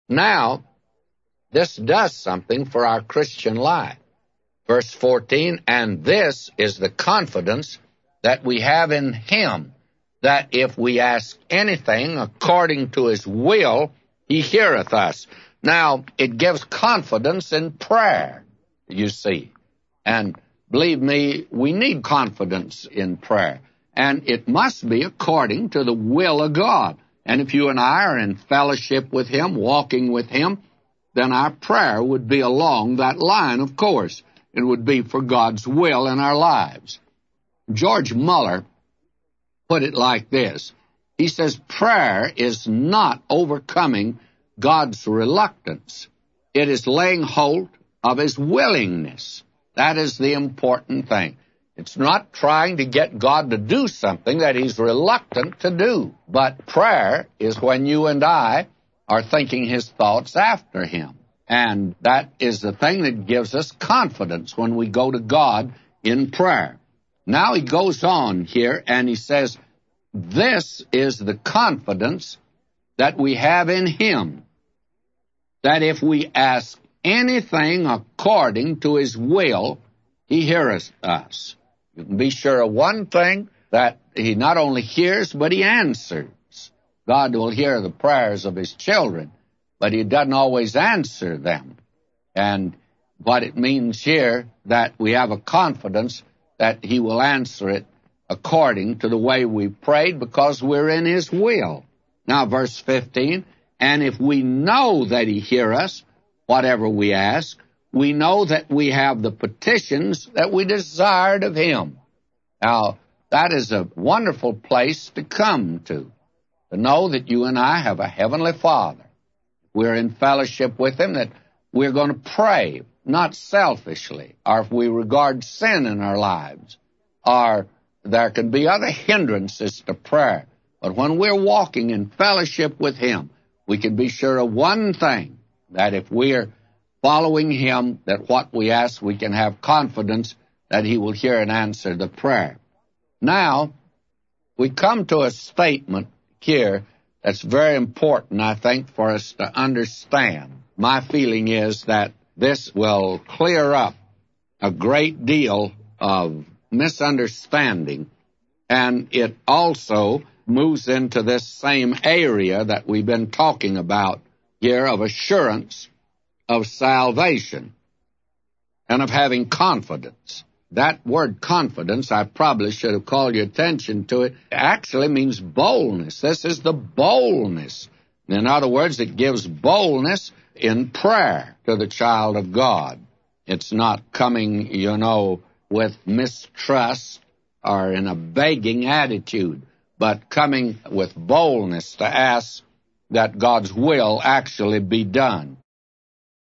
Now, this does something for our Christian life. Verse 14, and this is the confidence that we have in Him, that if we ask anything according to His will, He heareth us. Now, it gives confidence in prayer, you see. And believe me, we need confidence in prayer. And it must be according to the will of God. And if you and I are in fellowship with Him, walking with Him, then our prayer would be along that line, of course. It would be for God's will in our lives. George Muller put it like this. He says, prayer is not overcoming God's reluctance. It is laying hold of His willingness. That is the important thing. It's not trying to get God to do something that He's reluctant to do. But prayer is when you and I are thinking His thoughts after Him. And that is the thing that gives us confidence when we go to God in prayer. Now he goes on here and he says, this is the confidence that we have in Him, that if we ask anything according to His will, He heareth us. You can be sure of one thing, that He not only hears, but He answers. God will hear the prayers of His children, but He doesn't always answer them. And what it means here, that we have a confidence that He will answer it according to the way we prayed, because we're in His will. Now, verse 15, and if we know that He hear us, whatever we ask, we know that we have the petitions that we desired of Him. Now, that is a wonderful place to come to know that you and I have a Heavenly Father. We're in fellowship with Him, that we're going to pray, not selfishly, or if we regard sin in our lives, or there can be other hindrances to prayer. But when we're walking in fellowship with Him, we can be sure of one thing, that if we're following Him, that what we ask, we can have confidence that He will hear and answer the prayer. Now, we come to a statement here that's very important, I think, for us to understand. My feeling is that this will clear up a great deal of misunderstanding, and it also moves into this same area that we've been talking about here of assurance of salvation and of having confidence. That word confidence, I probably should have called your attention to it, actually means boldness. This is the boldness. In other words, it gives boldness in prayer to the child of God. It's not coming, with mistrust or in a begging attitude, but coming with boldness to ask that God's will actually be done.